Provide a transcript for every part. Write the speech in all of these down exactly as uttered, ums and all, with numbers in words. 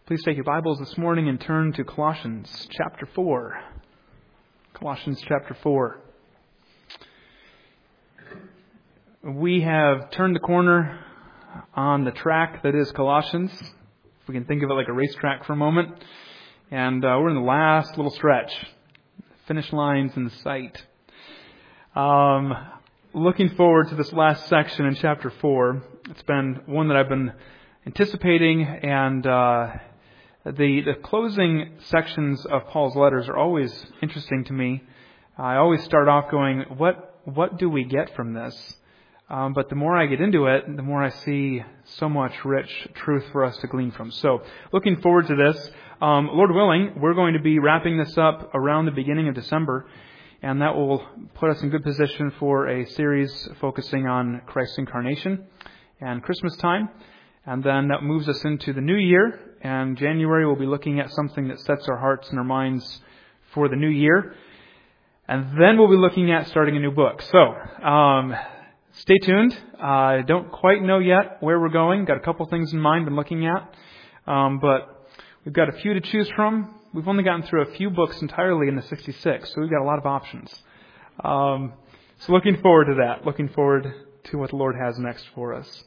Please take your Bibles this morning and turn to Colossians chapter four. Colossians chapter four. We have turned the corner on the track that is Colossians. If we can think of it like a racetrack for a moment. And uh, we're in the last little stretch. Finish line's in sight. Um, looking forward to this last section in chapter four. It's been one that I've been anticipating, and uh, the the closing sections of Paul's letters are always interesting to me. I always start off going, what what do we get from this? Um, but the more I get into it, the more I see so much rich truth for us to glean from. So, looking forward to this. Um, Lord willing, we're going to be wrapping this up around the beginning of December, and that will put us in good position for a series focusing on Christ's incarnation and Christmas time. And then that moves us into the new year, and January we'll be looking at something that sets our hearts and our minds for the new year. And then we'll be looking at starting a new book. So, um, stay tuned. I uh, don't quite know yet where we're going. Got a couple things in mind I'm looking at. Um, but we've got a few to choose from. We've only gotten through a few books entirely in the sixty-six, so we've got a lot of options. Um, so looking forward to that. Looking forward to what the Lord has next for us.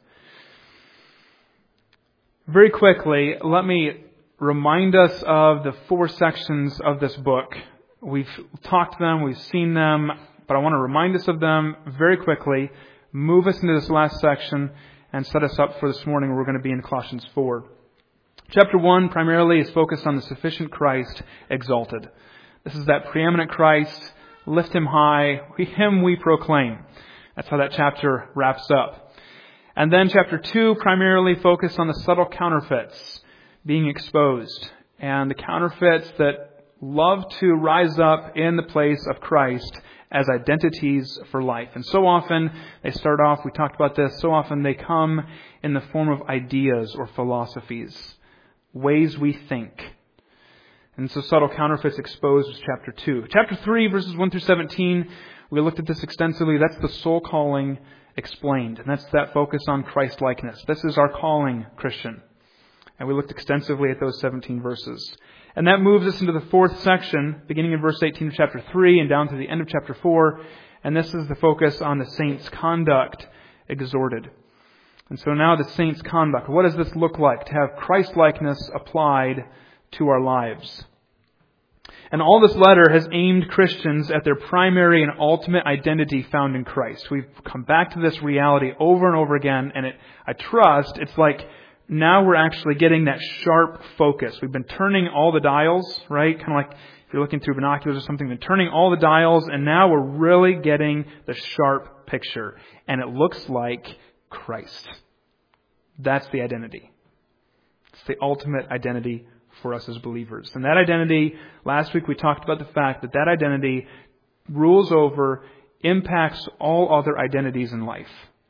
Very quickly, let me remind us of the four sections of this book. We've talked them, we've seen them, but I want to remind us of them very quickly, move us into this last section, and set us up for this morning where we're going to be in Colossians four. Chapter one primarily is focused on the sufficient Christ exalted. This is that preeminent Christ, lift Him high, Him we proclaim. That's how that chapter wraps up. And then chapter two primarily focused on the subtle counterfeits being exposed, and the counterfeits that love to rise up in the place of Christ as identities for life. And so often they start off, we talked about this, so often they come in the form of ideas or philosophies, ways we think. And so subtle counterfeits exposed is chapter two. Chapter three, verses one through seventeen, we looked at this extensively. That's the soul calling explained. And that's that focus on Christ-likeness. This is our calling, Christian. And we looked extensively at those seventeen verses. And that moves us into the fourth section, beginning in verse eighteen of chapter three and down to the end of chapter four. And this is the focus on the saints' conduct exhorted. And so now the saints' conduct. What does this look like to have Christ-likeness applied to our lives? And all this letter has aimed Christians at their primary and ultimate identity found in Christ. We've come back to this reality over and over again, and it, I trust it's like now we're actually getting that sharp focus. We've been turning all the dials, right? Kind of like if you're looking through binoculars or something, we've been turning all the dials, and now we're really getting the sharp picture. And it looks like Christ. That's the identity. It's the ultimate identity for us as believers. And that identity, last week we talked about the fact that that identity rules over, impacts all other identities in life.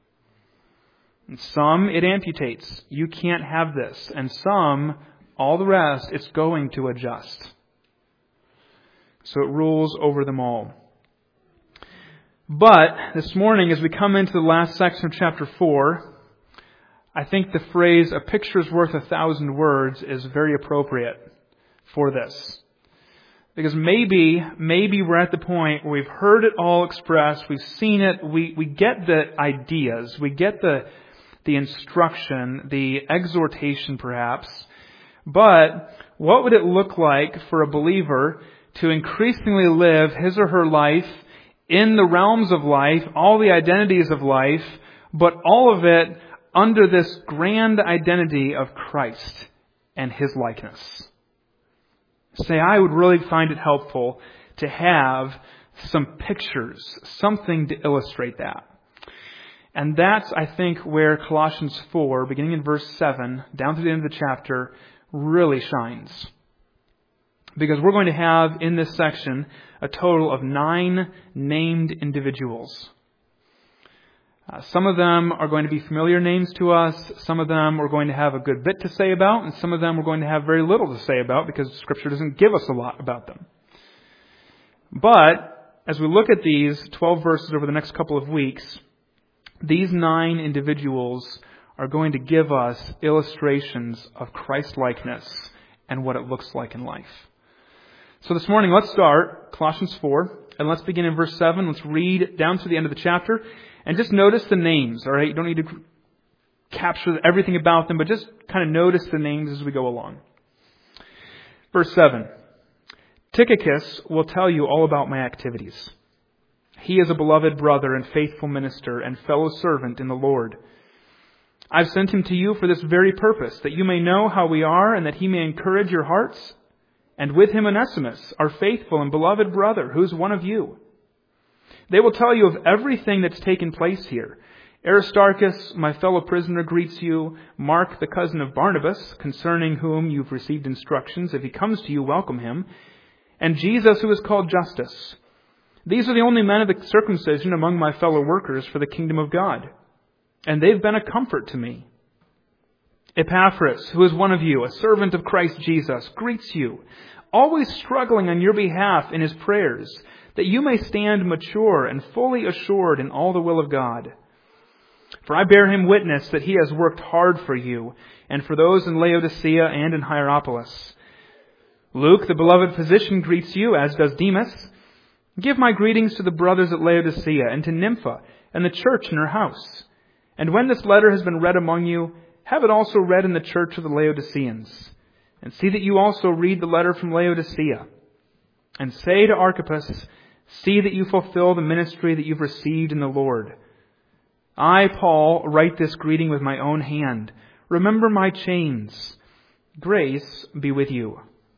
And some it amputates. You can't have this. And some, all the rest, it's going to adjust. So it rules over them all. But this morning, as we come into the last section of chapter four, I think the phrase, a picture's worth a thousand words, is very appropriate for this. Because maybe, maybe we're at the point where we've heard it all expressed, we've seen it, we, we get the ideas, we get the, the instruction, the exhortation perhaps. But what would it look like for a believer to increasingly live his or her life in the realms of life, all the identities of life, but all of it under this grand identity of Christ and His likeness? Say, I would really find it helpful to have some pictures, something to illustrate that. And that's, I think, where Colossians four, beginning in verse seven, down to the end of the chapter, really shines. Because we're going to have in this section a total of nine named individuals. Uh, some of them are going to be familiar names to us. Some of them we're going to have a good bit to say about. And some of them we're going to have very little to say about because Scripture doesn't give us a lot about them. But as we look at these twelve verses over the next couple of weeks, these nine individuals are going to give us illustrations of Christ-likeness and what it looks like in life. So this morning, let's start Colossians four, and let's begin in verse seven. Let's read down to the end of the chapter, and just notice the names, all right? You don't need to capture everything about them, but just kind of notice the names as we go along. Verse seven, Tychicus will tell you all about my activities. He is a beloved brother and faithful minister and fellow servant in the Lord. I've sent him to you for this very purpose, that you may know how we are and that he may encourage your hearts. And with him Onesimus, our faithful and beloved brother, who is one of you. They will tell you of everything that's taken place here. Aristarchus, my fellow prisoner, greets you. Mark, the cousin of Barnabas, concerning whom you've received instructions. If he comes to you, welcome him. And Jesus, who is called Justus. These are the only men of the circumcision among my fellow workers for the kingdom of God. And they've been a comfort to me. Epaphras, who is one of you, a servant of Christ Jesus, greets you, always struggling on your behalf in his prayers, that you may stand mature and fully assured in all the will of God. For I bear him witness that he has worked hard for you, and for those in Laodicea and in Hierapolis. Luke, the beloved physician, greets you, as does Demas. Give my greetings to the brothers at Laodicea and to Nympha and the church in her house. And when this letter has been read among you, have it also read in the church of the Laodiceans. And see that you also read the letter from Laodicea. And say to Archippus, see that you fulfill the ministry that you've received in the Lord. I, Paul, write this greeting with my own hand. Remember my chains. Grace be with you.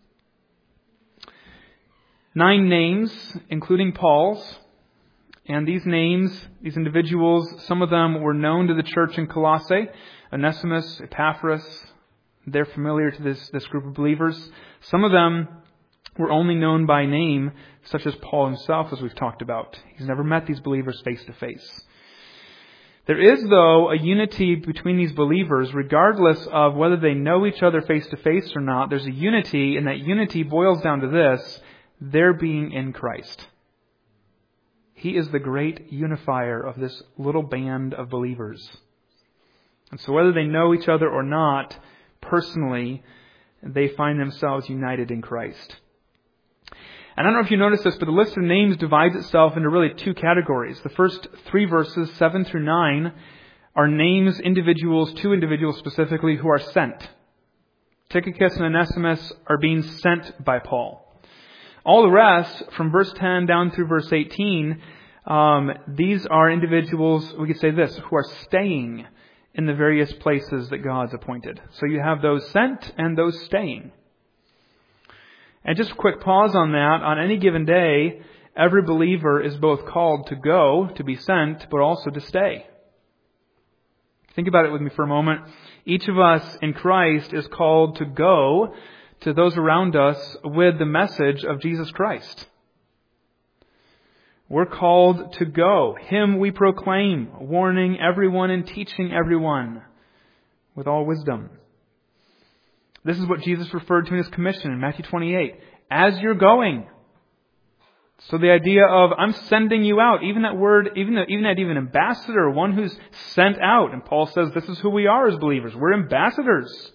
Nine names, including Paul's. And these names, these individuals, some of them were known to the church in Colossae. Onesimus, Epaphras, they're familiar to this, this group of believers. Some of them were only known by name, such as Paul himself, as we've talked about. He's never met these believers face to face. There is, though, a unity between these believers, regardless of whether they know each other face to face or not. There's a unity, and that unity boils down to this: their being in Christ. He is the great unifier of this little band of believers. And so whether they know each other or not, personally, they find themselves united in Christ. And I don't know if you noticed this, but the list of names divides itself into really two categories. The first three verses, seven through nine, are names, individuals, two individuals specifically, who are sent. Tychicus and Onesimus are being sent by Paul. All the rest, from verse ten down through verse eighteen, um, these are individuals, we could say this, who are staying in the various places that God's appointed. So you have those sent and those staying. And just a quick pause on that. On any given day, every believer is both called to go, to be sent, but also to stay. Think about it with me for a moment. Each of us in Christ is called to go to those around us with the message of Jesus Christ. We're called to go. Him we proclaim, warning everyone and teaching everyone with all wisdom. This is what Jesus referred to in His commission in Matthew twenty-eight. As you're going. So the idea of, I'm sending you out, even that word, even that, even that even ambassador, one who's sent out. And Paul says this is who we are as believers. We're ambassadors.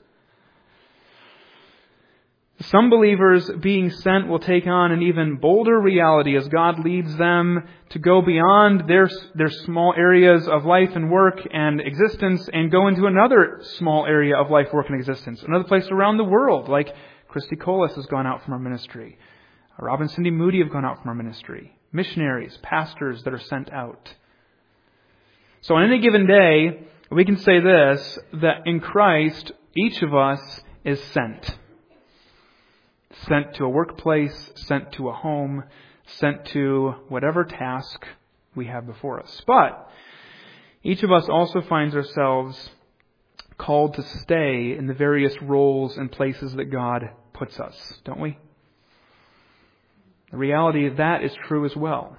Some believers being sent will take on an even bolder reality as God leads them to go beyond their, their small areas of life and work and existence and go into another small area of life, work, and existence. Another place around the world, like Christy Colas has gone out from our ministry. Rob and Cindy Moody have gone out from our ministry. Missionaries, pastors that are sent out. So on any given day, we can say this, that in Christ, each of us is sent. Sent to a workplace, sent to a home, sent to whatever task we have before us. But each of us also finds ourselves called to stay in the various roles and places that God puts us, don't we? The reality of that is true as well.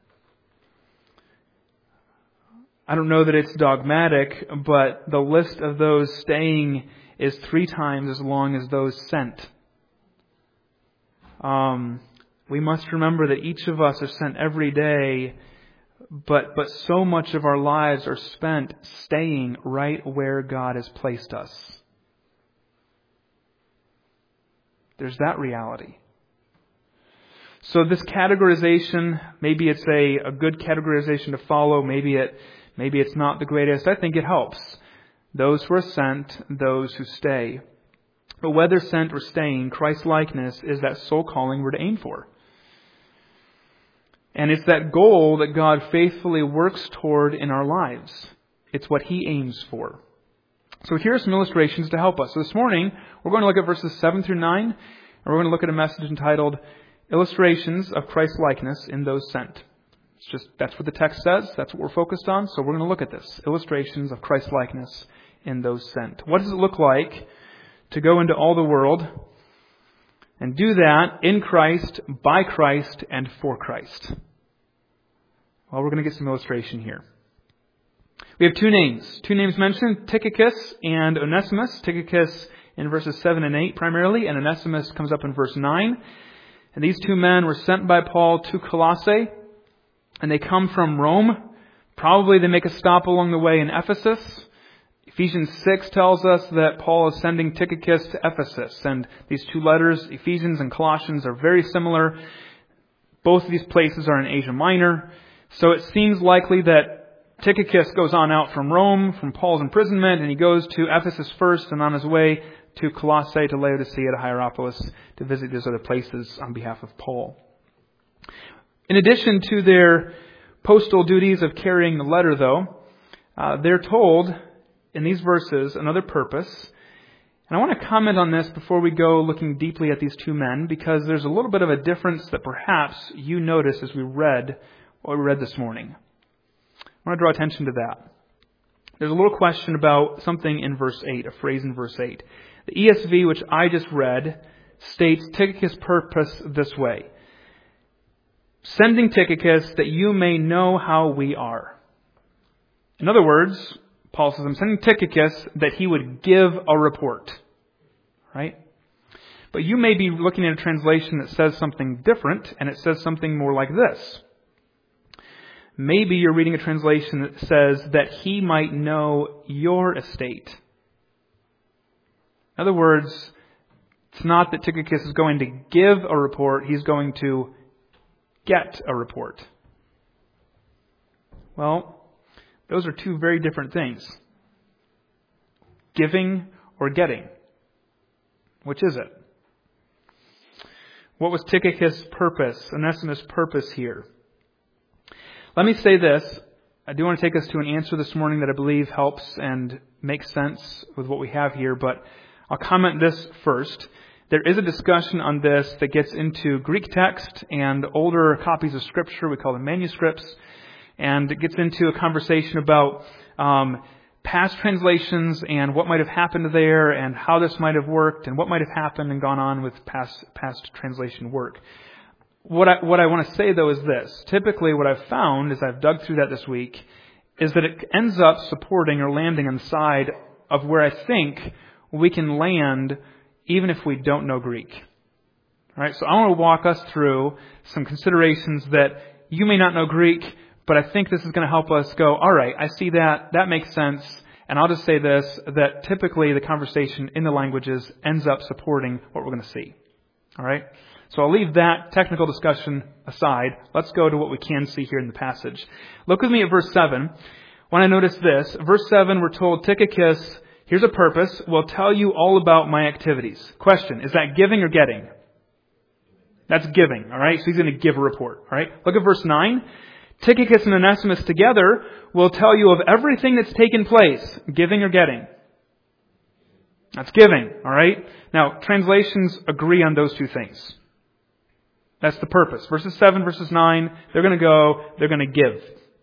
I don't know that it's dogmatic, but the list of those staying is three times as long as those sent. Um, we must remember that each of us are sent every day, but, but so much of our lives are spent staying right where God has placed us. There's that reality. So this categorization, maybe it's a, a good categorization to follow. Maybe it, maybe it's not the greatest. I think it helps. Those who are sent, those who stay. But whether sent or staying, Christ-likeness is that soul calling we're to aim for. And it's that goal that God faithfully works toward in our lives. It's what He aims for. So here are some illustrations to help us. So this morning, we're going to look at verses seven through nine, and we're going to look at a message entitled, Illustrations of Christ-likeness in Those Sent. It's just, that's what the text says. That's what we're focused on. So we're going to look at this. Illustrations of Christ-likeness in those sent. What does it look like to go into all the world and do that in Christ, by Christ, and for Christ? Well, we're going to get some illustration here. We have two names. Two names mentioned, Tychicus and Onesimus. Tychicus in verses seven and eight primarily, and Onesimus comes up in verse nine. And these two men were sent by Paul to Colossae, and they come from Rome. Probably they make a stop along the way in Ephesus. Ephesians six tells us that Paul is sending Tychicus to Ephesus. And these two letters, Ephesians and Colossians, are very similar. Both of these places are in Asia Minor. So it seems likely that Tychicus goes on out from Rome, from Paul's imprisonment, and he goes to Ephesus first, and on his way to Colossae, to Laodicea, to Hierapolis, to visit those other places on behalf of Paul. In addition to their postal duties of carrying the letter, though, uh, they're told in these verses another purpose. And I want to comment on this before we go looking deeply at these two men, because there's a little bit of a difference that perhaps you notice as we read what we read this morning. I want to draw attention to that. There's a little question about something in verse eight, a phrase in verse eight. The E S V, which I just read, states Tychicus' purpose this way: sending Tychicus that you may know how we are. In other words, Paul says, I'm sending Tychicus that he would give a report. Right? But you may be looking at a translation that says something different, and it says something more like this. Maybe you're reading a translation that says that he might know your estate. In other words, it's not that Tychicus is going to give a report, he's going to get a report. Well, those are two very different things. Giving or getting. Which is it? What was Tychicus' purpose, Onesimus' purpose here? Let me say this. I do want to take us to an answer this morning that I believe helps and makes sense with what we have here, but I'll comment this first. There is a discussion on this that gets into Greek text and older copies of Scripture, we call them manuscripts, and it gets into a conversation about um, past translations and what might have happened there and how this might have worked and what might have happened and gone on with past past translation work. What I, what I want to say, though, is this. Typically, what I've found, as I've dug through that this week, is that it ends up supporting or landing on the side of where I think we can land even if we don't know Greek. All right, so I want to walk us through some considerations that you may not know Greek, but I think this is going to help us go, all right, I see that, that makes sense, and I'll just say this, that typically the conversation in the languages ends up supporting what we're going to see. All right? So I'll leave that technical discussion aside. Let's go to what we can see here in the passage. Look with me at verse seven. When I notice this, verse seven, we're told, Tychicus, here's a purpose, will tell you all about my activities. Question, is that giving or getting? That's giving, all right? So he's going to give a report, all right? Look at verse nine. Tychicus and Onesimus together will tell you of everything that's taken place. Giving or getting? That's giving, all right? Now, translations agree on those two things. That's the purpose. Verses seven, verses nine, they're going to go, they're going to give.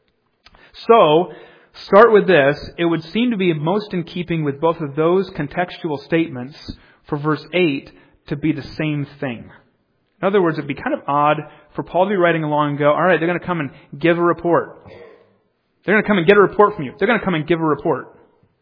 So, start with this. It would seem to be most in keeping with both of those contextual statements for verse eight to be the same thing. In other words, it'd be kind of odd for Paul to be writing along and go, all right, they're going to come and give a report. They're going to come and get a report from you. They're going to come and give a report.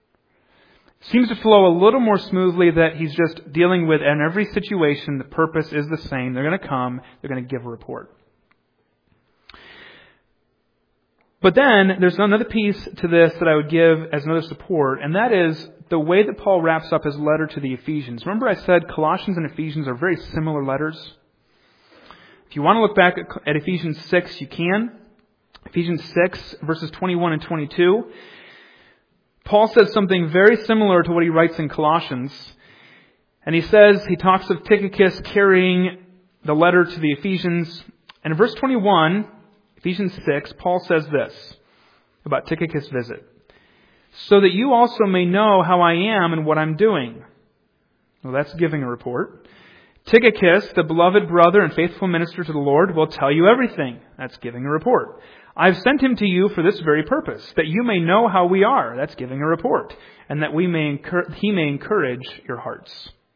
Seems to flow a little more smoothly that he's just dealing with, in every situation, the purpose is the same. They're going to come, they're going to give a report. But then there's another piece to this that I would give as another support, and that is the way that Paul wraps up his letter to the Ephesians. Remember I said Colossians and Ephesians are very similar letters? If you want to look back at, at Ephesians six, you can. Ephesians six, verses twenty-one and twenty-two. Paul says something very similar to what he writes in Colossians. And he says, he talks of Tychicus carrying the letter to the Ephesians. And in verse twenty-one, Ephesians six, Paul says this about Tychicus' visit. So that you also may know how I am and what I'm doing. Well, that's giving a report. Tychicus, the beloved brother and faithful minister to the Lord, will tell you everything. That's giving a report. I've sent him to you for this very purpose, that you may know how we are. That's giving a report. And that we may encourage, he may encourage your hearts.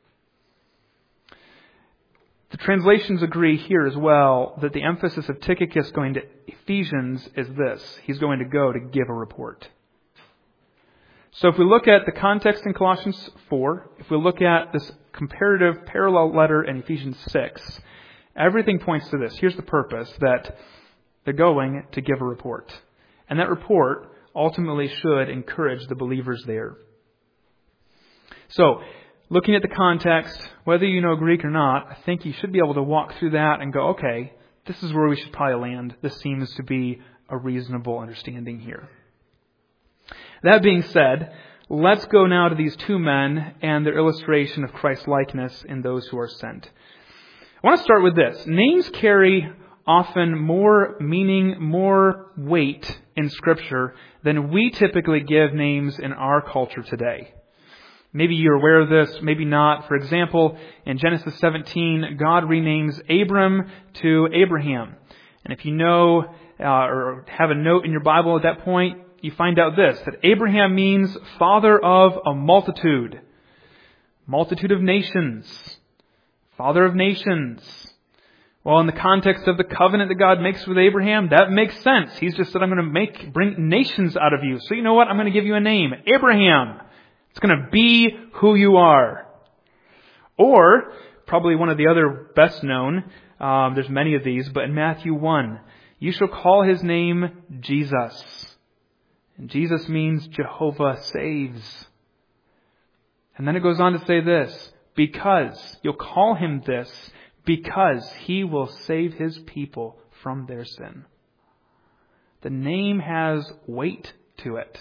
The translations agree here as well that the emphasis of Tychicus going to Ephesians is this. He's going to go to give a report. So if we look at the context in Colossians four, if we look at this comparative parallel letter in Ephesians six, everything points to this. Here's the purpose, that they're going to give a report. And that report ultimately should encourage the believers there. So, looking at the context, whether you know Greek or not, I think you should be able to walk through that and go, okay, this is where we should probably land. This seems to be a reasonable understanding here. That being said, let's go now to these two men and their illustration of Christ's likeness in those who are sent. I want to start with this. Names carry often more meaning, more weight in Scripture than we typically give names in our culture today. Maybe you're aware of this, maybe not. For example, in Genesis seventeen, God renames Abram to Abraham. And if you know uh, or have a note in your Bible at that point, you find out this, that Abraham means father of a multitude. Multitude of nations. Father of nations. Well, in the context of the covenant that God makes with Abraham, that makes sense. He's just said, I'm going to make bring nations out of you. So you know what? I'm going to give you a name. Abraham. It's going to be who you are. Or, probably one of the other best known, um, there's many of these, but in Matthew one, you shall call his name Jesus. And Jesus means Jehovah saves. And then it goes on to say this, because, you'll call him this, because he will save his people from their sin. The name has weight to it.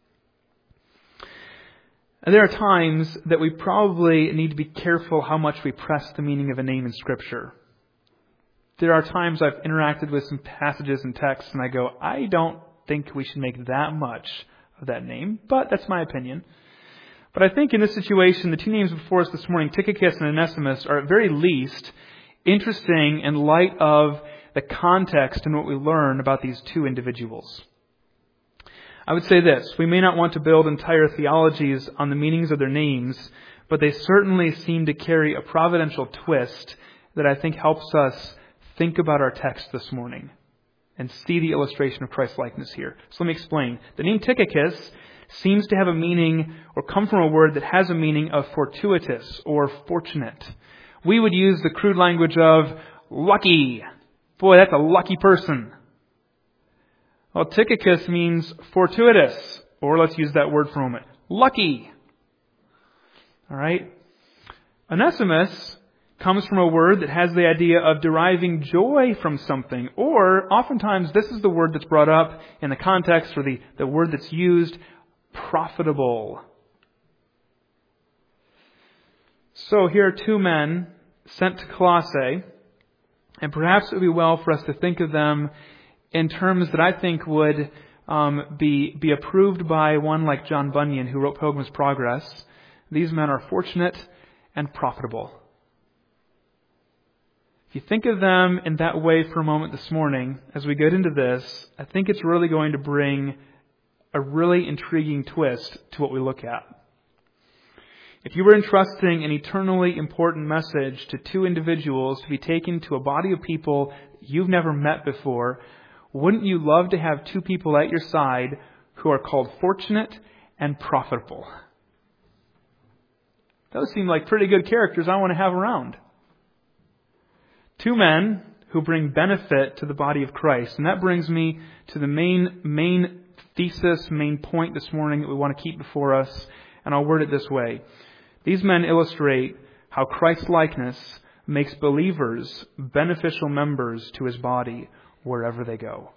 And there are times that we probably need to be careful how much we press the meaning of a name in Scripture. There are times I've interacted with some passages and texts and I go, I don't think we should make that much of that name, but that's my opinion. But I think in this situation, the two names before us this morning, Tychicus and Onesimus, are at very least interesting in light of the context and what we learn about these two individuals. I would say this, we may not want to build entire theologies on the meanings of their names, but they certainly seem to carry a providential twist that I think helps us think about our text this morning and see the illustration of Christ's likeness here. So let me explain. The name Tychicus seems to have a meaning or come from a word that has a meaning of fortuitous or fortunate. We would use the crude language of lucky. Boy, that's a lucky person. Well, Tychicus means fortuitous, or let's use that word for a moment, lucky. All right? Onesimus comes from a word that has the idea of deriving joy from something, or oftentimes this is the word that's brought up in the context, or the, the word that's used, profitable. So here are two men sent to Colossae, and perhaps it would be well for us to think of them in terms that I think would um, be be approved by one like John Bunyan, who wrote Pilgrim's Progress. These men are fortunate and profitable. If you think of them in that way for a moment this morning, as we get into this, I think it's really going to bring a really intriguing twist to what we look at. If you were entrusting an eternally important message to two individuals to be taken to a body of people you've never met before, wouldn't you love to have two people at your side who are called fortunate and profitable? Those seem like pretty good characters I want to have around. Two men who bring benefit to the body of Christ. And that brings me to the main, main thesis, main point this morning that we want to keep before us. And I'll word it this way. These men illustrate how Christ-likeness makes believers beneficial members to His body wherever they go.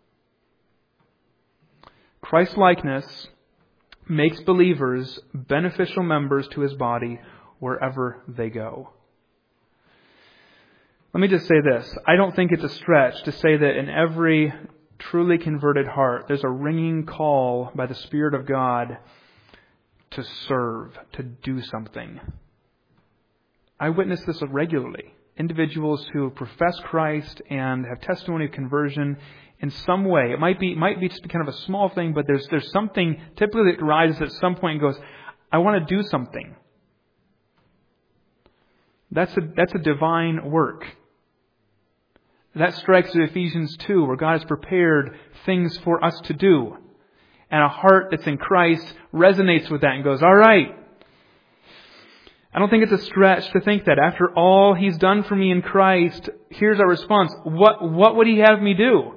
Christ-likeness makes believers beneficial members to His body wherever they go. Let me just say this. I don't think it's a stretch to say that in every truly converted heart, there's a ringing call by the Spirit of God to serve, to do something. I witness this regularly. Individuals who profess Christ and have testimony of conversion in some way. It might be, might be just kind of a small thing, but there's, there's something typically that arises at some point and goes, I want to do something. That's a, that's a divine work. That strikes at Ephesians two, where God has prepared things for us to do. And a heart that's in Christ resonates with that and goes, all right. I don't think it's a stretch to think that after all He's done for me in Christ, here's our response. What, what would He have me do?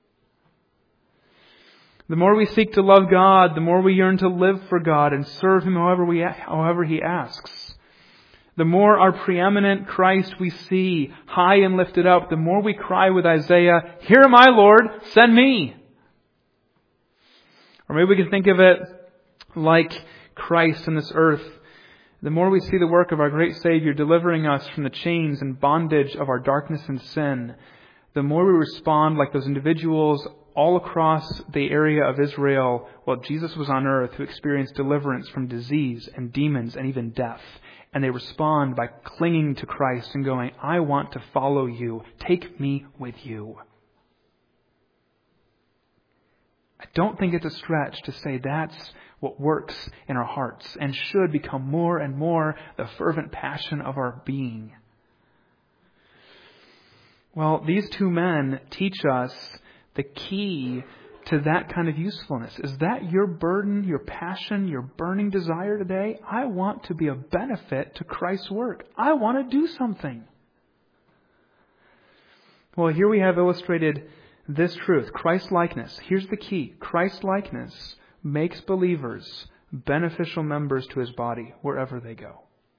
The more we seek to love God, the more we yearn to live for God and serve Him however we, however He asks. The more our preeminent Christ we see, high and lifted up, the more we cry with Isaiah, here am I, Lord, send me. Or maybe we can think of it like Christ in this earth. The more we see the work of our great Savior delivering us from the chains and bondage of our darkness and sin, the more we respond like those individuals all across the area of Israel while Jesus was on earth who experienced deliverance from disease and demons and even death. And they respond by clinging to Christ and going, I want to follow you. Take me with you. I don't think it's a stretch to say that's what works in our hearts and should become more and more the fervent passion of our being. Well, these two men teach us the key to that kind of usefulness. Is that your burden, your passion, your burning desire today? I want to be a benefit to Christ's work. I want to do something. Well, here we have illustrated this truth, Christ-likeness. Here's the key. Christ-likeness makes believers beneficial members to His body wherever they go.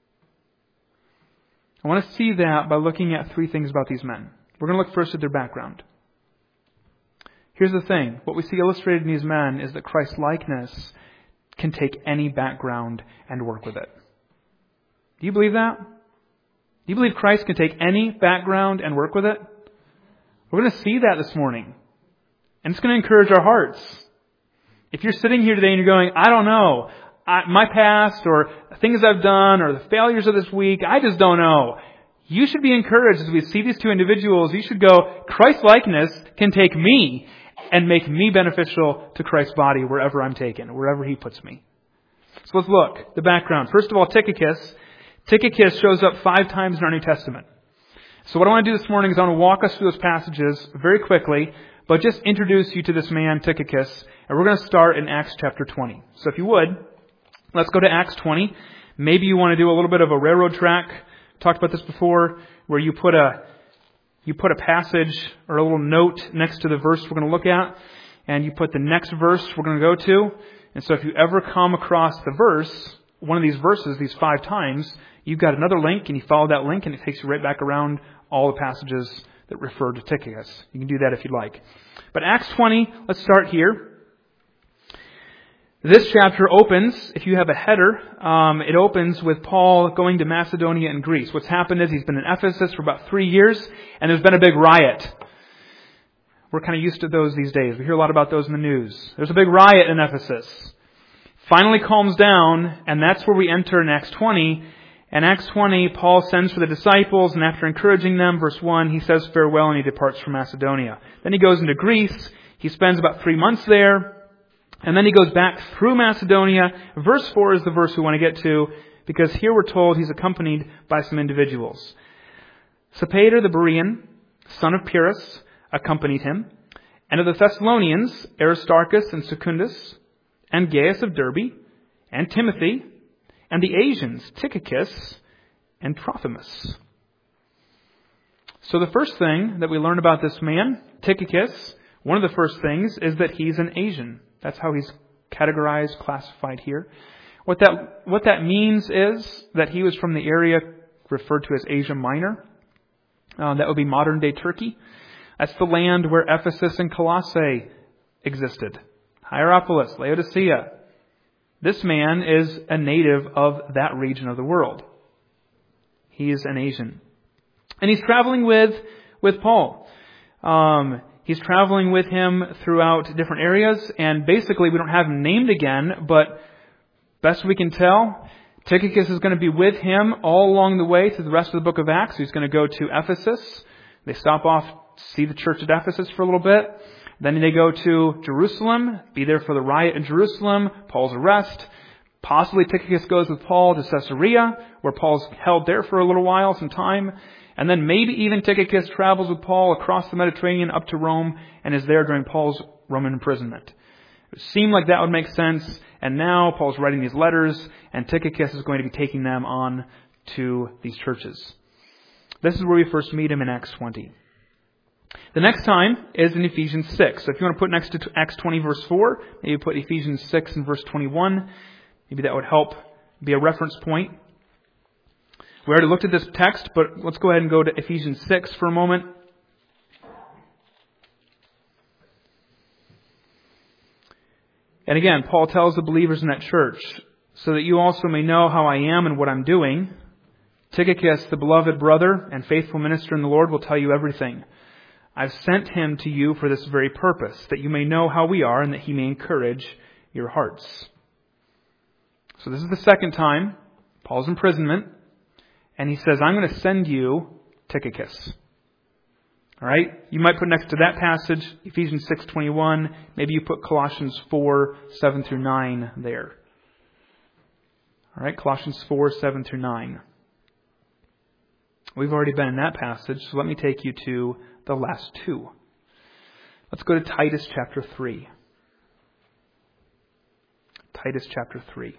I want to see that by looking at three things about these men. We're going to look first at their background. Here's the thing. What we see illustrated in these men is that Christ-likeness can take any background and work with it. Do you believe that? Do you believe Christ can take any background and work with it? We're going to see that this morning. And it's going to encourage our hearts. If you're sitting here today and you're going, I don't know, I, my past or things I've done or the failures of this week, I just don't know. You should be encouraged as we see these two individuals. You should go, Christ-likeness can take me and make me beneficial to Christ's body wherever I'm taken, wherever He puts me. So let's look. The background. First of all, Tychicus. Tychicus shows up five times in our New Testament. So what I want to do this morning is I want to walk us through those passages very quickly, but just introduce you to this man, Tychicus. And we're going to start in Acts chapter twenty. So if you would, let's go to Acts twenty. Maybe you want to do a little bit of a railroad track. Talked about this before, where you put a you put a passage or a little note next to the verse we're going to look at, and you put the next verse we're going to go to. And so if you ever come across the verse, one of these verses, these five times, you've got another link, and you follow that link, and it takes you right back around all the passages that refer to Tychicus. You can do that if you'd like. But Acts twenty, let's start here. This chapter opens, if you have a header, um, it opens with Paul going to Macedonia and Greece. What's happened is he's been in Ephesus for about three years, and there's been a big riot. We're kind of used to those these days. We hear a lot about those in the news. There's a big riot in Ephesus. Finally calms down, and that's where we enter in Acts twenty. In Acts twenty, Paul sends for the disciples, and after encouraging them, verse one, he says farewell and he departs from Macedonia. Then he goes into Greece. He spends about three months there. And then he goes back through Macedonia. Verse four is the verse we want to get to, because here we're told he's accompanied by some individuals. Sopater the Berean, son of Pyrrhus, accompanied him. And of the Thessalonians, Aristarchus and Secundus, and Gaius of Derbe, and Timothy, and the Asians, Tychicus and Trophimus. So the first thing that we learn about this man, Tychicus, one of the first things is that he's an Asian. That's how he's categorized, classified here. What that what that means is that he was from the area referred to as Asia Minor. Uh, that would be modern-day Turkey. That's the land where Ephesus and Colossae existed. Hierapolis, Laodicea. This man is a native of that region of the world. He is an Asian. And he's traveling with, with Paul. Um, he's traveling with him throughout different areas. And basically, we don't have him named again, but best we can tell, Tychicus is going to be with him all along the way through the rest of the book of Acts. He's going to go to Ephesus. They stop off, see the church at Ephesus for a little bit. Then they go to Jerusalem, be there for the riot in Jerusalem, Paul's arrest. Possibly Tychicus goes with Paul to Caesarea, where Paul's held there for a little while, some time. And then maybe even Tychicus travels with Paul across the Mediterranean up to Rome and is there during Paul's Roman imprisonment. It seemed like that would make sense. And now Paul's writing these letters and Tychicus is going to be taking them on to these churches. This is where we first meet him in Acts twenty. The next time is in Ephesians six. So if you want to put next to Acts twenty verse four, maybe put Ephesians six and verse twenty-one. Maybe that would help be a reference point. We already looked at this text, but let's go ahead and go to Ephesians six for a moment. And again, Paul tells the believers in that church, so that you also may know how I am and what I'm doing. Tychicus, the beloved brother and faithful minister in the Lord, will tell you everything. I've sent him to you for this very purpose, that you may know how we are and that he may encourage your hearts. So this is the second time, Paul's imprisonment. And he says, I'm going to send you Tychicus. All right? You might put next to that passage, Ephesians six twenty-one. Maybe you put Colossians four, seven through nine there. All right? Colossians four, seven through nine. We've already been in that passage, so let me take you to the last two. Let's go to Titus chapter three. Titus chapter three.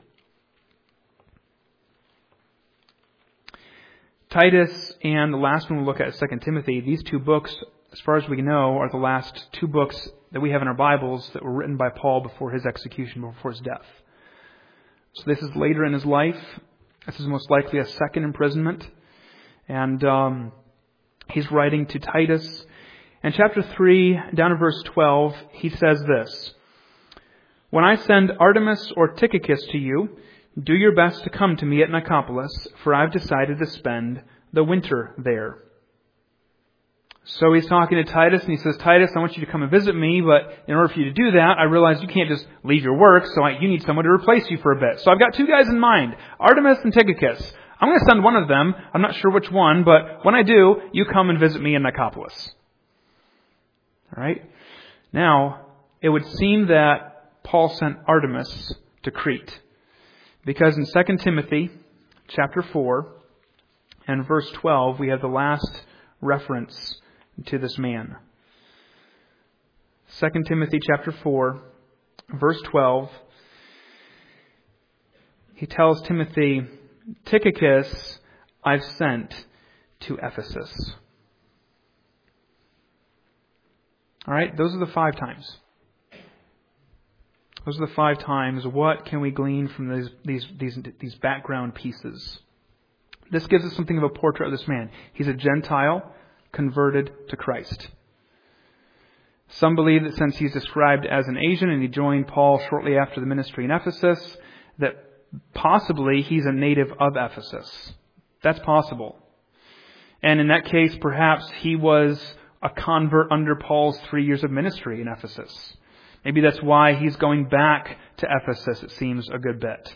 Titus and the last one we'll look at is Second Timothy. These two books, as far as we know, are the last two books that we have in our Bibles that were written by Paul before his execution, before his death. So this is later in his life. This is most likely a second imprisonment. And um, he's writing to Titus. In chapter three, down to verse twelve, he says this. When I send Artemas or Tychicus to you, do your best to come to me at Nicopolis, for I've decided to spend the winter there. So he's talking to Titus, and he says, Titus, I want you to come and visit me, but in order for you to do that, I realize you can't just leave your work, so I, you need someone to replace you for a bit. So I've got two guys in mind, Artemas and Tychicus. I'm going to send one of them. I'm not sure which one, but when I do, you come and visit me in Nicopolis. All right? Now, it would seem that Paul sent Artemas to Crete. Because in Second Timothy chapter four and verse twelve, we have the last reference to this man. Second Timothy chapter four, verse twelve, he tells Timothy, Tychicus I've sent to Ephesus. All right, those are the five times. Those are the five times. What can we glean from these, these, these, these background pieces? This gives us something of a portrait of this man. He's a Gentile converted to Christ. Some believe that since he's described as an Asian and he joined Paul shortly after the ministry in Ephesus, that possibly he's a native of Ephesus. That's possible. And in that case, perhaps he was a convert under Paul's three years of ministry in Ephesus. Maybe that's why he's going back to Ephesus, it seems, a good bit.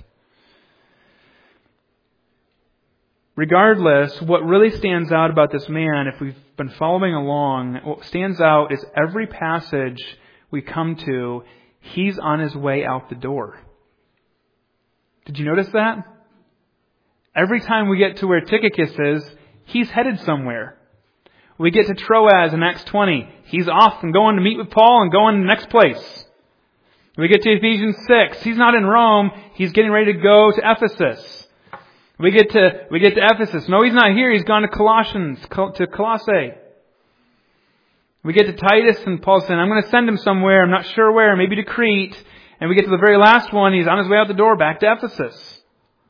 Regardless, what really stands out about this man, if we've been following along, what stands out is every passage we come to, he's on his way out the door. Did you notice that? Every time we get to where Tychicus is, he's headed somewhere. We get to Troas in Acts twenty. He's off and going to meet with Paul and going to the next place. We get to Ephesians six. He's not in Rome. He's getting ready to go to Ephesus. We get to we get to Ephesus. No, he's not here. He's gone to Colossians, to Colossae. We get to Titus, and Paul's saying, I'm going to send him somewhere. I'm not sure where, maybe to Crete. And we get to the very last one. He's on his way out the door back to Ephesus.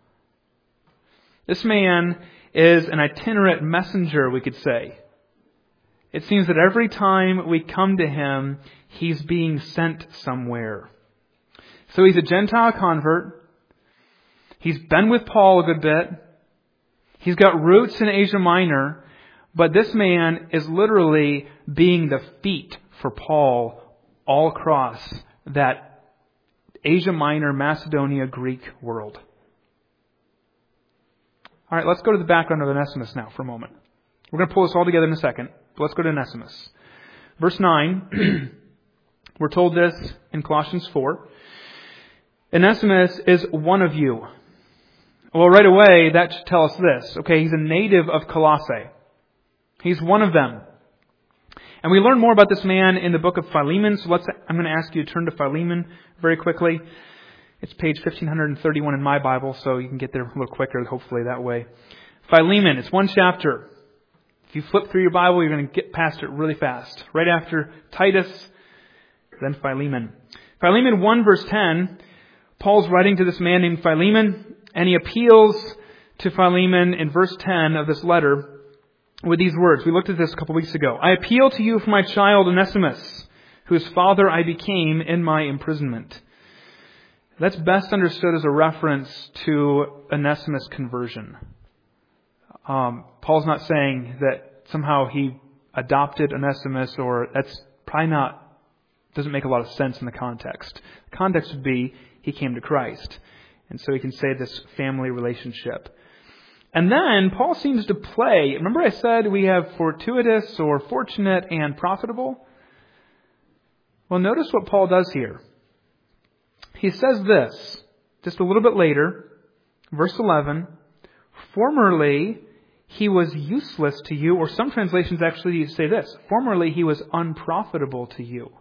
This man is an itinerant messenger, we could say. It seems that every time we come to him, he's being sent somewhere. So he's a Gentile convert. He's been with Paul a good bit. He's got roots in Asia Minor. But this man is literally being the feet for Paul all across that Asia Minor, Macedonia, Greek world. All right, let's go to the background of Onesimus now for a moment. We're going to pull this all together in a second. But let's go to Onesimus. Verse nine, we're told this in Colossians four. Onesimus is one of you. Well, right away, that should tell us this. Okay, he's a native of Colossae. He's one of them. And we learn more about this man in the book of Philemon. So let's, I'm going to ask you to turn to Philemon very quickly. It's page fifteen thirty-one in my Bible, so you can get there a little quicker, hopefully, that way. Philemon, it's one chapter. If you flip through your Bible, you're going to get past it really fast. Right after Titus, then Philemon. Philemon one verse ten, Paul's writing to this man named Philemon, and he appeals to Philemon in verse ten of this letter with these words. We looked at this a couple weeks ago. I appeal to you for my child Onesimus, whose father I became in my imprisonment. That's best understood as a reference to Onesimus' conversion. Um, Paul's not saying that somehow he adopted Onesimus, or that's probably not, doesn't make a lot of sense in the context. The context would be he came to Christ. And so he can say this family relationship. And then Paul seems to play. Remember I said we have fortuitous or fortunate and profitable? Well, notice what Paul does here. He says this, just a little bit later, verse eleven, formerly he was useless to you, or some translations actually say this, formerly he was unprofitable to you.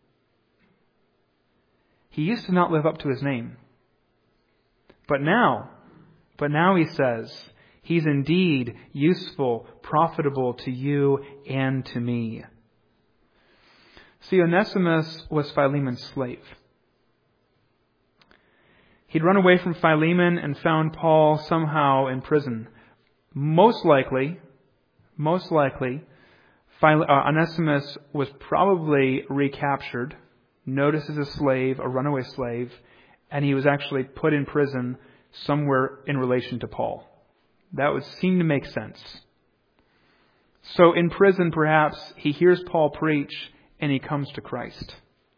He used to not live up to his name. But now, but now he says, he's indeed useful, profitable to you and to me. See, Onesimus was Philemon's slave. He'd run away from Philemon and found Paul somehow in prison. Most likely, most likely, Onesimus was probably recaptured, noticed as a slave, a runaway slave, and he was actually put in prison somewhere in relation to Paul. That would seem to make sense. So in prison, perhaps, he hears Paul preach and he comes to Christ.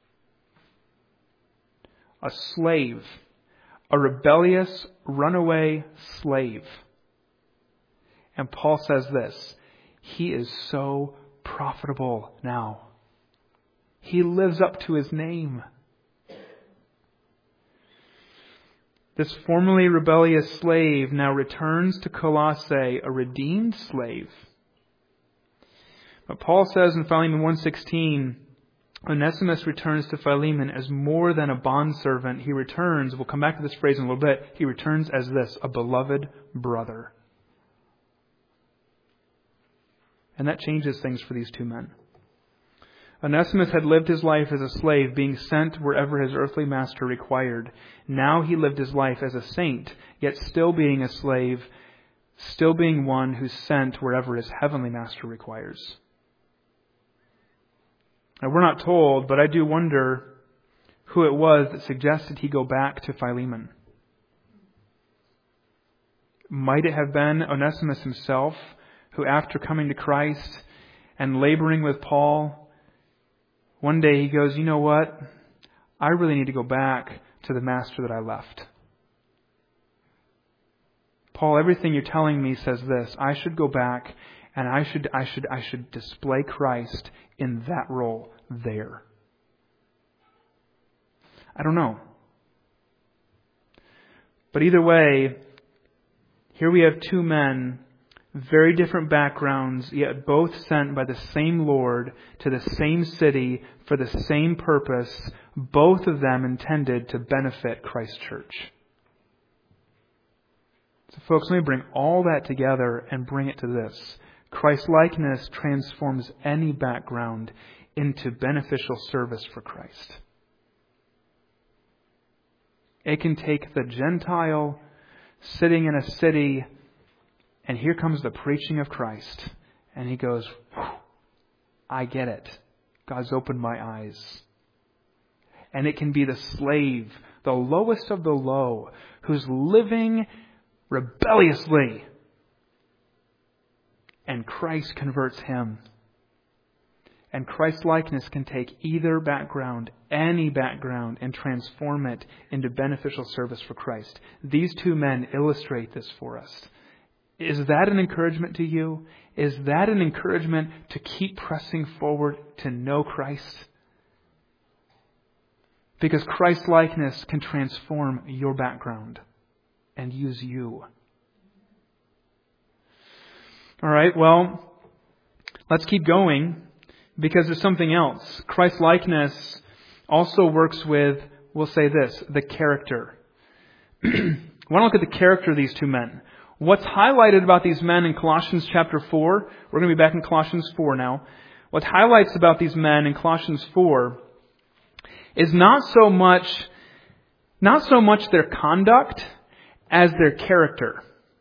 A slave. A rebellious, runaway slave. And Paul says this, he is so profitable now. He lives up to his name. This formerly rebellious slave now returns to Colossae, a redeemed slave. But Paul says in Philemon one sixteen, Onesimus returns to Philemon as more than a bondservant. He returns, we'll come back to this phrase in a little bit, he returns as this, a beloved brother. And that changes things for these two men. Onesimus had lived his life as a slave, being sent wherever his earthly master required. Now he lived his life as a saint, yet still being a slave, still being one who's sent wherever his heavenly master requires. Now, we're not told, but I do wonder who it was that suggested he go back to Philemon. Might it have been Onesimus himself, who after coming to Christ and laboring with Paul, one day he goes, you know what? I really need to go back to the master that I left. Paul, everything you're telling me says this. I should go back and I should I should I should display Christ in that role there. I don't know. But either way, here we have two men, very different backgrounds, yet both sent by the same Lord to the same city for the same purpose, both of them intended to benefit Christ's church. So folks, let me bring all that together and bring it to this. Christ-likeness transforms any background into beneficial service for Christ. It can take the Gentile sitting in a city, and here comes the preaching of Christ. And he goes, I get it. God's opened my eyes. And it can be the slave, the lowest of the low, who's living rebelliously. And Christ converts him. And Christ-likeness can take either background, any background, and transform it into beneficial service for Christ. These two men illustrate this for us. Is that an encouragement to you? Is that an encouragement to keep pressing forward to know Christ? Because Christ-likeness can transform your background and use you. All right, well, let's keep going. Because there's something else. Christ-likeness also works with, we'll say this, the character. I want to look at the character of these two men. What's highlighted about these men in Colossians chapter four, we're going to be back in Colossians four now. What highlights about these men in Colossians four is not so much, not so much their conduct as their character.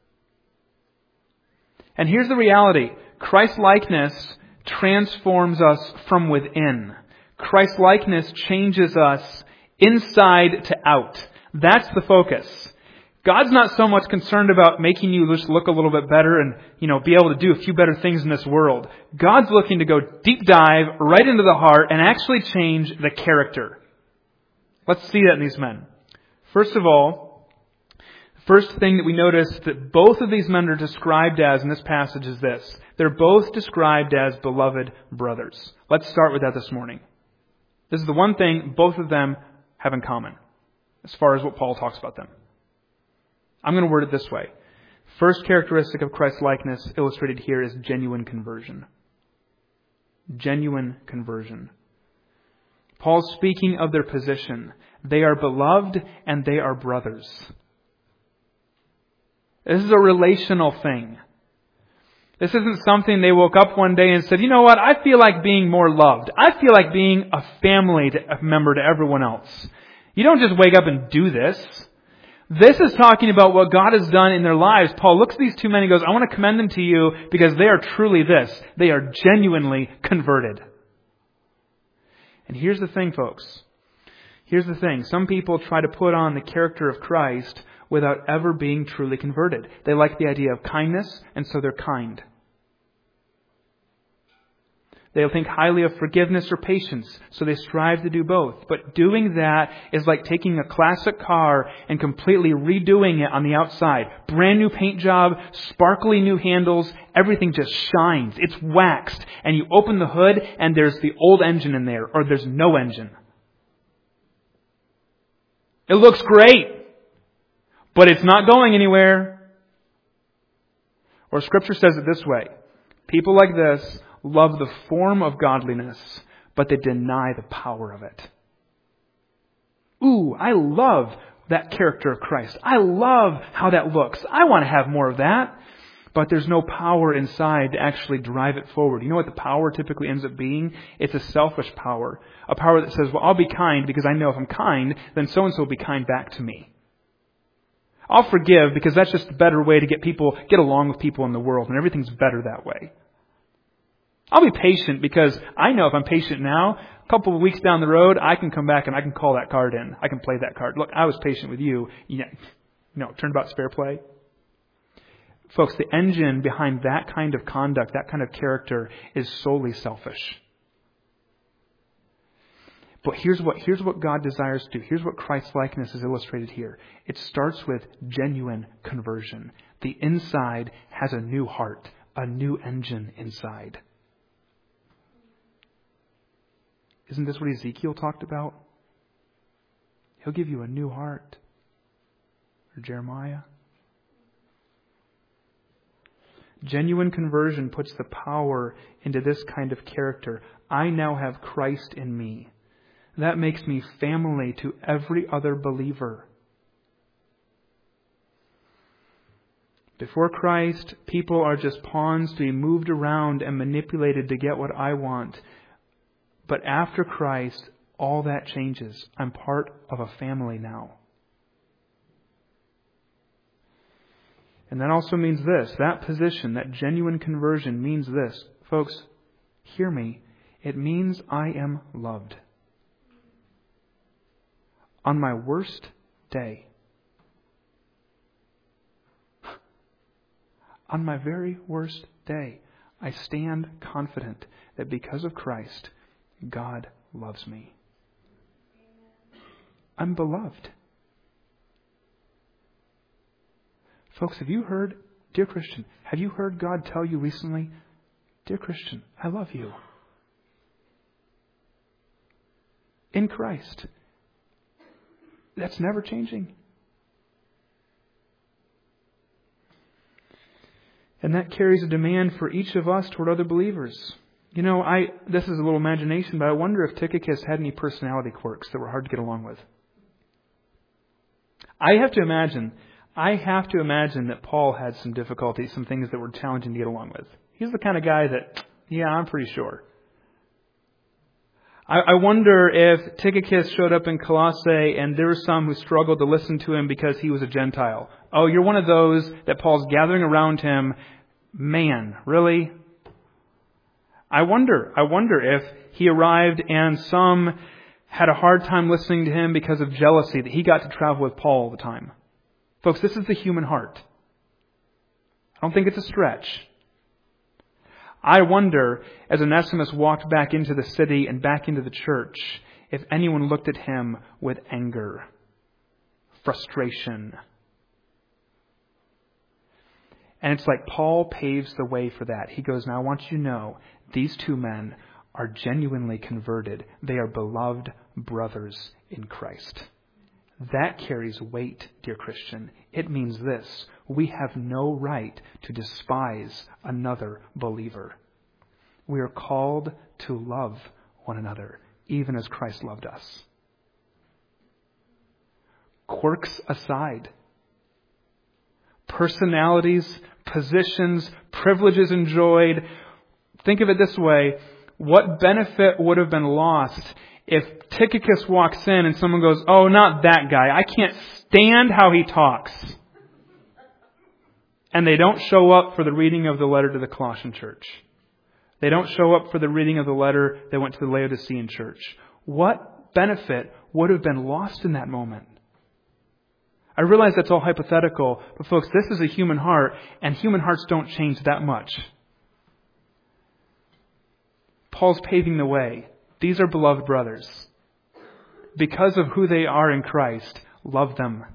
And here's the reality. Christ-likeness transforms us from within. Christ-likeness changes us inside to out. That's the focus. God's not so much concerned about making you just look a little bit better and, you know, be able to do a few better things in this world. God's looking to go deep dive right into the heart and actually change the character. Let's see that in these men. First of all, first thing that we notice that both of these men are described as in this passage is this. They're both described as beloved brothers. Let's start with that this morning. This is the one thing both of them have in common as far as what Paul talks about them. I'm going to word it this way. First characteristic of Christ-likeness illustrated here is genuine conversion. Genuine conversion. Paul's speaking of their position. They are beloved and they are brothers. This is a relational thing. This isn't something they woke up one day and said, you know what, I feel like being more loved. I feel like being a family member to everyone else. You don't just wake up and do this. This is talking about what God has done in their lives. Paul looks at these two men and goes, I want to commend them to you because they are truly this. They are genuinely converted. And here's the thing, folks. Here's the thing. Some people try to put on the character of Christ without ever being truly converted. They like the idea of kindness, and so they're kind. They'll think highly of forgiveness or patience, so they strive to do both. But doing that is like taking a classic car and completely redoing it on the outside. Brand new paint job, sparkly new handles, everything just shines. It's waxed. And you open the hood and there's the old engine in there, or there's no engine. It looks great, but it's not going anywhere. Or Scripture says it this way. People like this love the form of godliness, but they deny the power of it. Ooh, I love that character of Christ. I love how that looks. I want to have more of that. But there's no power inside to actually drive it forward. You know what the power typically ends up being? It's a selfish power. A power that says, well, I'll be kind because I know if I'm kind, then so-and-so will be kind back to me. I'll forgive because that's just a better way to get people, get along with people in the world, and everything's better that way. I'll be patient because I know if I'm patient now, a couple of weeks down the road, I can come back and I can call that card in. I can play that card. Look, I was patient with you. You know, no, turnabout's fair play. Folks, the engine behind that kind of conduct, that kind of character, is solely selfish. But here's what, here's what God desires to do. Here's what Christ-likeness is illustrated here. It starts with genuine conversion. The inside has a new heart, a new engine inside. Isn't this what Ezekiel talked about? He'll give you a new heart. Or Jeremiah. Genuine conversion puts the power into this kind of character. I now have Christ in me. That makes me family to every other believer. Before Christ, people are just pawns to be moved around and manipulated to get what I want. But after Christ, all that changes. I'm part of a family now. And that also means this. That position, that genuine conversion means this. Folks, hear me. It means I am loved. On my worst day, on my very worst day, I stand confident that because of Christ, God loves me. I'm beloved. Folks, have you heard, dear Christian, have you heard God tell you recently, dear Christian, I love you? In Christ. That's never changing. And that carries a demand for each of us toward other believers. You know, I this is a little imagination, but I wonder if Tychicus had any personality quirks that were hard to get along with. I have to imagine, I have to imagine that Paul had some difficulties, some things that were challenging to get along with. He's the kind of guy that, yeah, I'm pretty sure. I, I wonder if Tychicus showed up in Colossae and there were some who struggled to listen to him because he was a Gentile. Oh, you're one of those that Paul's gathering around him. Man, really? I wonder, I wonder if he arrived and some had a hard time listening to him because of jealousy that he got to travel with Paul all the time. Folks, this is the human heart. I don't think it's a stretch. I wonder, as Onesimus walked back into the city and back into the church, if anyone looked at him with anger, frustration. And it's like Paul paves the way for that. He goes, now I want you to know, these two men are genuinely converted. They are beloved brothers in Christ. That carries weight, dear Christian. It means this. We have no right to despise another believer. We are called to love one another, even as Christ loved us. Quirks aside. Personalities, positions, privileges enjoyed. Think of it this way. What benefit would have been lost if Tychicus walks in and someone goes, oh, not that guy. I can't stand how he talks. And they don't show up for the reading of the letter to the Colossian church. They don't show up for the reading of the letter that went to the Laodicean church. What benefit would have been lost in that moment? I realize that's all hypothetical, but folks, this is a human heart, and human hearts don't change that much. Paul's paving the way. These are beloved brothers. Because of who they are in Christ, love them.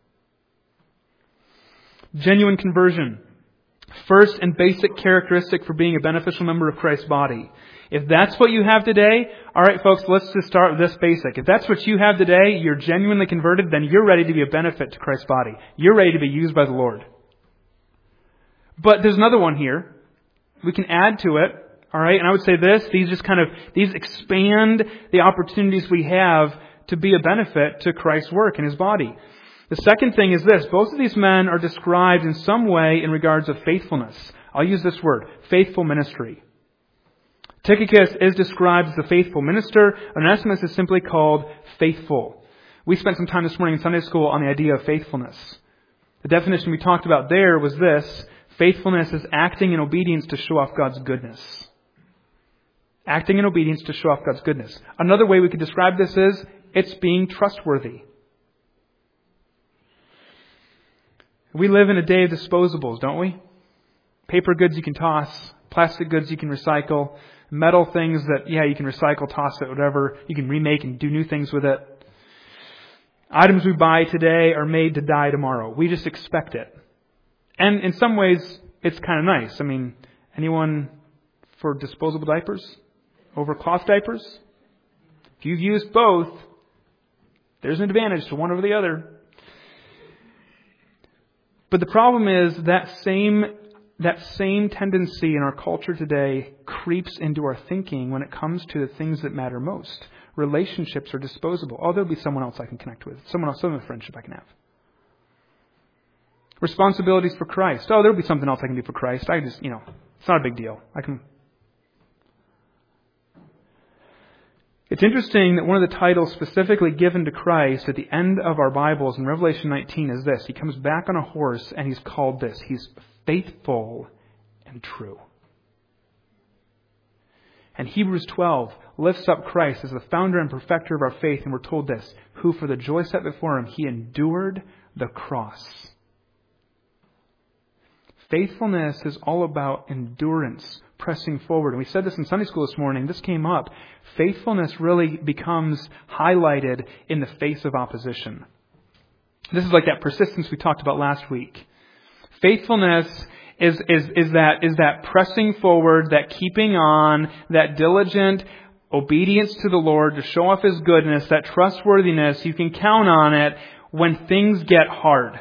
Genuine conversion. First and basic characteristic for being a beneficial member of Christ's body. If that's what you have today, all right, folks, let's just start with this basic. If that's what you have today, you're genuinely converted, then you're ready to be a benefit to Christ's body. You're ready to be used by the Lord. But there's another one here. We can add to it. All right, and I would say this, these just kind of, these expand the opportunities we have to be a benefit to Christ's work in His body. The second thing is this, both of these men are described in some way in regards of faithfulness. I'll use this word, faithful ministry. Tychicus is described as a faithful minister. Onesimus is simply called faithful. We spent some time this morning in Sunday school on the idea of faithfulness. The definition we talked about there was this, faithfulness is acting in obedience to show off God's goodness. Acting in obedience to show off God's goodness. Another way we could describe this is, it's being trustworthy. We live in a day of disposables, don't we? Paper goods you can toss, plastic goods you can recycle, metal things that, yeah, you can recycle, toss it, whatever. You can remake and do new things with it. Items we buy today are made to die tomorrow. We just expect it. And in some ways, it's kind of nice. I mean, anyone for disposable diapers over cloth diapers? If you've used both, there's an advantage to one over the other. But the problem is that same that same tendency in our culture today creeps into our thinking when it comes to the things that matter most. Relationships are disposable. Oh, there'll be someone else I can connect with. Someone else, some friendship I can have. Responsibilities for Christ. Oh, there'll be something else I can do for Christ. I just, you know, it's not a big deal. I can... It's interesting that one of the titles specifically given to Christ at the end of our Bibles in Revelation nineteen is this. He comes back on a horse and he's called this. He's faithful and true. And Hebrews twelve lifts up Christ as the founder and perfecter of our faith, and we're told this, who for the joy set before him, he endured the cross. Faithfulness is all about endurance, pressing forward. And we said this in Sunday school this morning. This came up. Faithfulness really becomes highlighted in the face of opposition. This is like that persistence we talked about last week. Faithfulness is, is, is that, is that pressing forward, that keeping on, that diligent obedience to the Lord to show off His goodness, that trustworthiness. You can count on it when things get hard.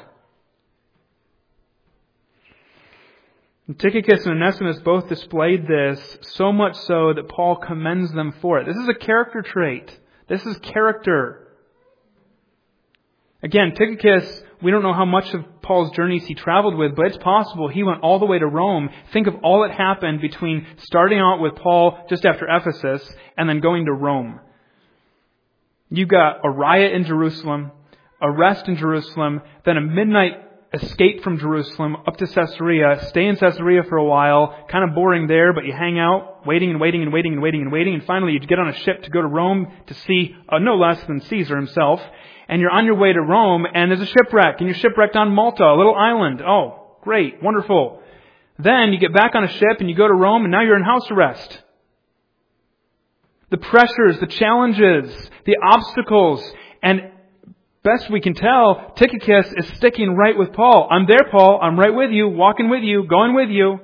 And Tychicus and Onesimus both displayed this, so much so that Paul commends them for it. This is a character trait. This is character. Again, Tychicus, we don't know how much of Paul's journeys he traveled with, but it's possible he went all the way to Rome. Think of all that happened between starting out with Paul just after Ephesus and then going to Rome. You got a riot in Jerusalem, arrest in Jerusalem, then a midnight escape from Jerusalem up to Caesarea, stay in Caesarea for a while, kind of boring there, but you hang out, waiting and waiting and waiting and waiting and waiting, and finally you get on a ship to go to Rome to see uh, no less than Caesar himself, and you're on your way to Rome, and there's a shipwreck, and you're shipwrecked on Malta, a little island. Oh, great, wonderful. Then you get back on a ship, and you go to Rome, and now you're in house arrest. The pressures, the challenges, the obstacles, and best we can tell, Tychicus is sticking right with Paul. I'm there, Paul. I'm right with you, walking with you, going with you.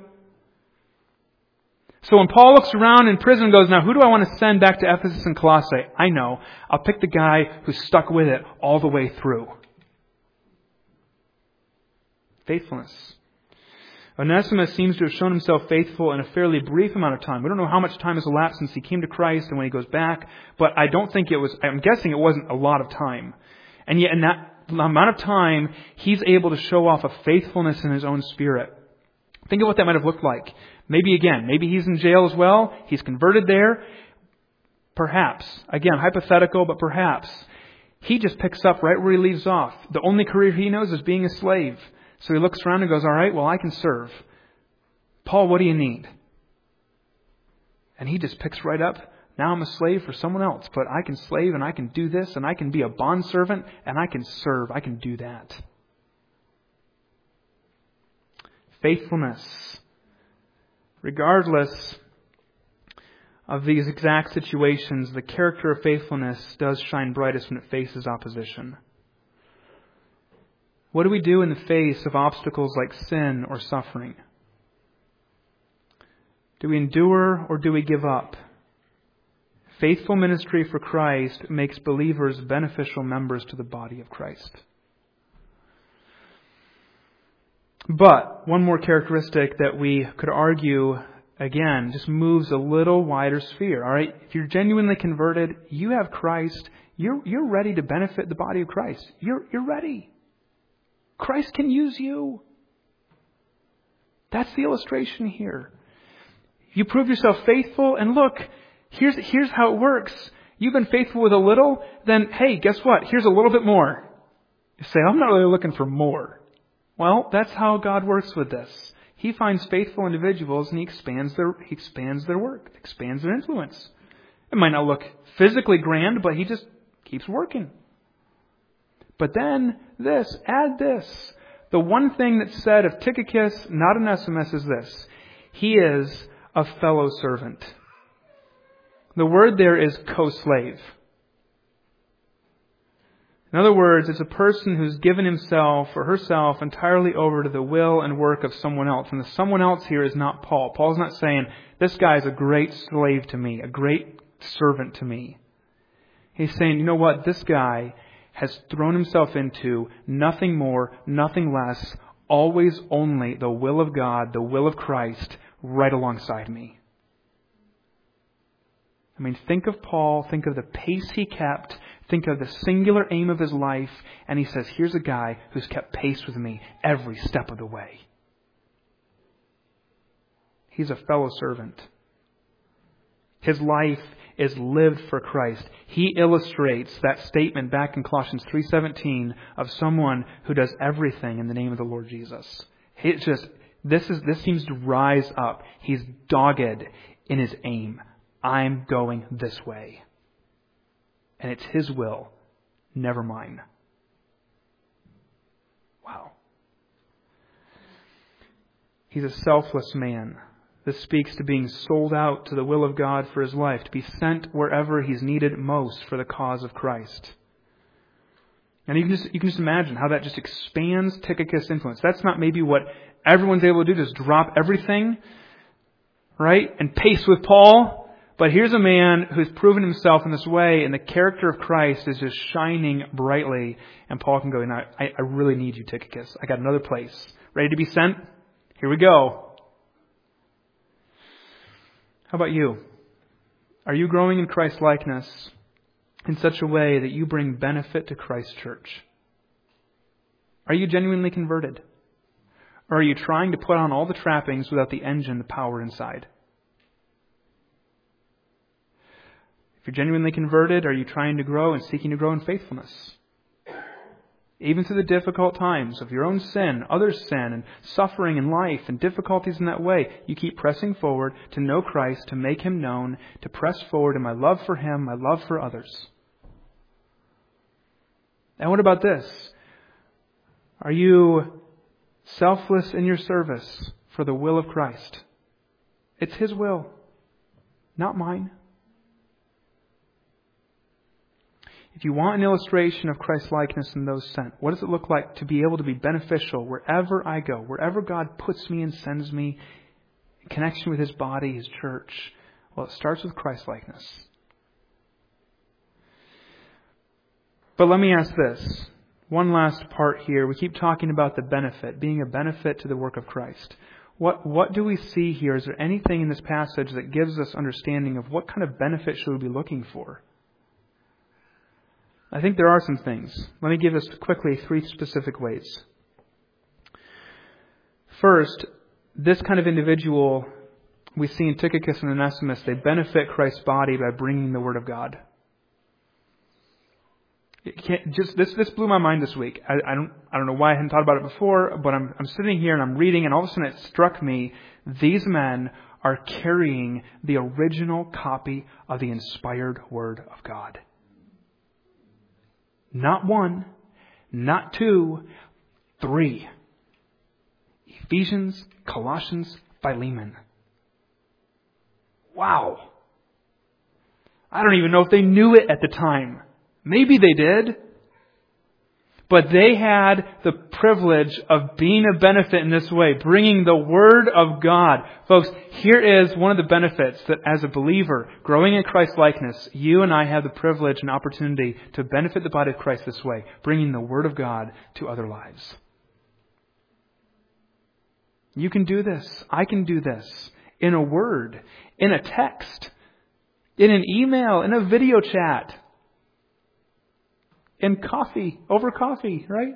So when Paul looks around in prison and goes, now who do I want to send back to Ephesus and Colossae? I know. I'll pick the guy who stuck with it all the way through. Faithfulness. Onesimus seems to have shown himself faithful in a fairly brief amount of time. We don't know how much time has elapsed since he came to Christ and when he goes back, but I don't think it was, I'm guessing it wasn't a lot of time. And yet in that amount of time, he's able to show off a faithfulness in his own spirit. Think of what that might have looked like. Maybe again, maybe he's in jail as well. He's converted there. Perhaps. Again, hypothetical, but perhaps. He just picks up right where he leaves off. The only career he knows is being a slave. So he looks around and goes, all right, well, I can serve. Paul, what do you need? And he just picks right up. Now I'm a slave for someone else, but I can slave and I can do this and I can be a bondservant and I can serve. I can do that. Faithfulness. Regardless of these exact situations, the character of faithfulness does shine brightest when it faces opposition. What do we do in the face of obstacles like sin or suffering? Do we endure or do we give up? Faithful ministry for Christ makes believers beneficial members to the body of Christ. But one more characteristic that we could argue, again, just moves a little wider sphere. All right, if you're genuinely converted, you have Christ. You're you're ready to benefit the body of Christ. You're you're ready. Christ can use you. That's the illustration here. You prove yourself faithful, and look, here's here's how it works. You've been faithful with a little, then hey, guess what? Here's a little bit more. You say, I'm not really looking for more. Well, that's how God works with this. He finds faithful individuals and He expands their He expands their work, expands their influence. It might not look physically grand, but He just keeps working. But then this, add this. The one thing that's said of Tychicus, not Onesimus, is this. He is a fellow servant. The word there is co-slave. In other words, it's a person who's given himself or herself entirely over to the will and work of someone else. And the someone else here is not Paul. Paul's not saying, this guy is a great slave to me, a great servant to me. He's saying, you know what? This guy has thrown himself into nothing more, nothing less, always only the will of God, the will of Christ, right alongside me. I mean, think of Paul, think of the pace he kept, Think of the singular aim of his life, and he says, here's a guy who's kept pace with me every step of the way. He's a fellow servant. His life is lived for Christ. He illustrates that statement back in Colossians three seventeen of someone who does everything in the name of the Lord Jesus. It's just, this is this seems to rise up. He's dogged in his aim. I'm going this way. And it's His will, never mine. Wow. He's a selfless man. This speaks to being sold out to the will of God for his life, to be sent wherever he's needed most for the cause of Christ. And you can just, you can just imagine how that just expands Tychicus' influence. That's not maybe what everyone's able to do, just drop everything, right, and pace with Paul. But here's a man who's proven himself in this way, and the character of Christ is just shining brightly. And Paul can go, no, I, I really need you, Tychicus. I got another place. Ready to be sent? Here we go. How about you? Are you growing in Christ's likeness in such a way that you bring benefit to Christ's church? Are you genuinely converted? Or are you trying to put on all the trappings without the engine, the power inside? If you're genuinely converted, are you trying to grow and seeking to grow in faithfulness? Even through the difficult times of your own sin, others' sin, and suffering in life, and difficulties in that way, you keep pressing forward to know Christ, to make Him known, to press forward in my love for Him, my love for others. And what about this? Are you selfless in your service for the will of Christ? It's His will, not mine. If you want an illustration of Christ's likeness in those sent, what does it look like to be able to be beneficial wherever I go, wherever God puts me and sends me, in connection with His body, His church? Well, it starts with Christ's likeness. But let me ask this. One last part here. We keep talking about the benefit, being a benefit to the work of Christ. What, what do we see here? Is there anything in this passage that gives us understanding of what kind of benefit should we be looking for? I think there are some things. Let me give us quickly three specific ways. First, this kind of individual we see in Tychicus and Onesimus, they benefit Christ's body by bringing the Word of God. It can't, just this this blew my mind this week. I, I don't I don't know why I hadn't thought about it before, but I'm I'm sitting here and I'm reading, and all of a sudden it struck me: these men are carrying the original copy of the inspired Word of God. Not one, not two, three. Ephesians, Colossians, Philemon. Wow. I don't even know if they knew it at the time. Maybe they did. But they had the privilege of being a benefit in this way, bringing the Word of God. Folks, here is one of the benefits that as a believer, growing in Christ's likeness, you and I have the privilege and opportunity to benefit the body of Christ this way, bringing the Word of God to other lives. You can do this. I can do this. In a word, in a text, in an email, in a video chat. In coffee, over coffee, right?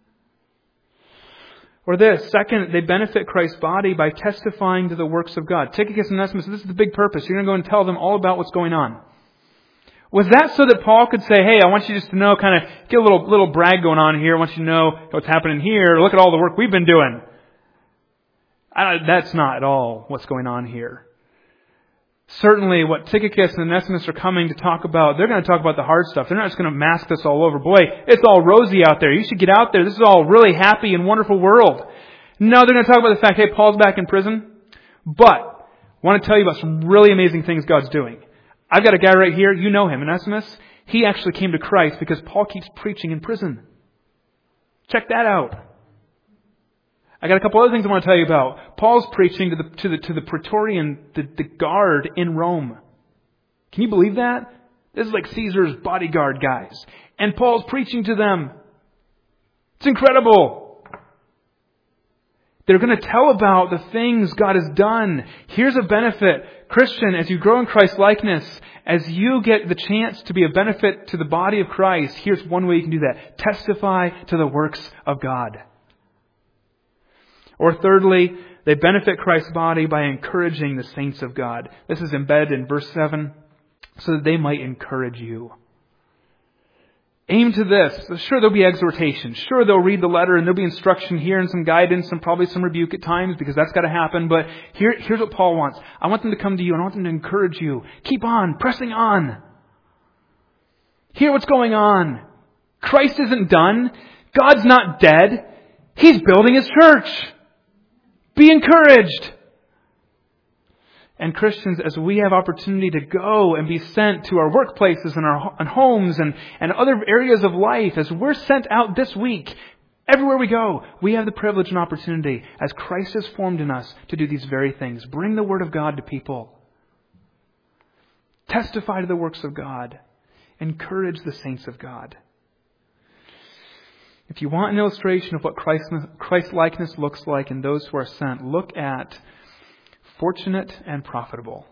Or this, second, they benefit Christ's body by testifying to the works of God. Tychicus and Onesimus, this is the big purpose. You're going to go and tell them all about what's going on. Was that so that Paul could say, hey, I want you just to know, kind of get a little little brag going on here. I want you to know what's happening here. Look at all the work we've been doing. I, that's not at all what's going on here. Certainly what Tychicus and Onesimus are coming to talk about, they're going to talk about the hard stuff. They're not just going to mask this all over. Boy, it's all rosy out there. You should get out there. This is all really happy and wonderful world. No, they're going to talk about the fact, hey, Paul's back in prison. But I want to tell you about some really amazing things God's doing. I've got a guy right here. You know him, Onesimus. He actually came to Christ because Paul keeps preaching in prison. Check that out. I got a couple other things I want to tell you about. Paul's preaching to the to the to the Praetorian, the, the guard in Rome. Can you believe that? This is like Caesar's bodyguard guys. And Paul's preaching to them. It's incredible. They're going to tell about the things God has done. Here's a benefit. Christian, as you grow in Christ's likeness, as you get the chance to be a benefit to the body of Christ, here's one way you can do that. Testify to the works of God. Or thirdly, they benefit Christ's body by encouraging the saints of God. This is embedded in verse seven, so that they might encourage you. Aim to this. Sure, there'll be exhortation. Sure, they'll read the letter and there'll be instruction here and some guidance and probably some rebuke at times because that's got to happen. But here, here's what Paul wants. I want them to come to you and I want them to encourage you. Keep on, pressing on. Hear what's going on. Christ isn't done. God's not dead. He's building His church. Be encouraged. And Christians, as we have opportunity to go and be sent to our workplaces and our and homes and, and other areas of life, as we're sent out this week, everywhere we go, we have the privilege and opportunity, as Christ has formed in us, to do these very things. Bring the Word of God to people. Testify to the works of God. Encourage the saints of God. If you want an illustration of what Christ, Christ-likeness looks like in those who are sent, look at fortunate and profitable.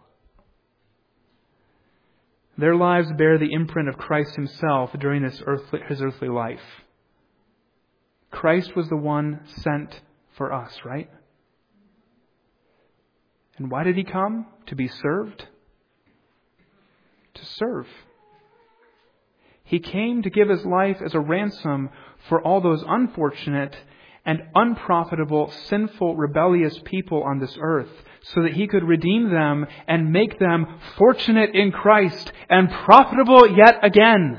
Their lives bear the imprint of Christ Himself during his earthly, his earthly life. Christ was the one sent for us, right? And why did He come? To be served? To serve. He came to give His life as a ransom for all those unfortunate and unprofitable, sinful, rebellious people on this earth, so that He could redeem them and make them fortunate in Christ and profitable yet again.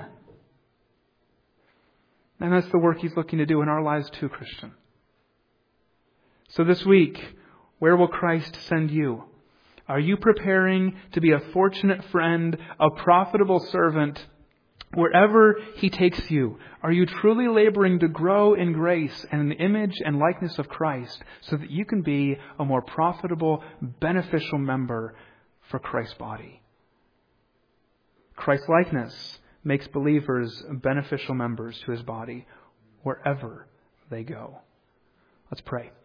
And that's the work He's looking to do in our lives too, Christian. So this week, where will Christ send you? Are you preparing to be a fortunate friend, a profitable servant, wherever He takes you? Are you truly laboring to grow in grace and in the image and likeness of Christ so that you can be a more profitable, beneficial member for Christ's body? Christ's likeness makes believers beneficial members to His body wherever they go. Let's pray.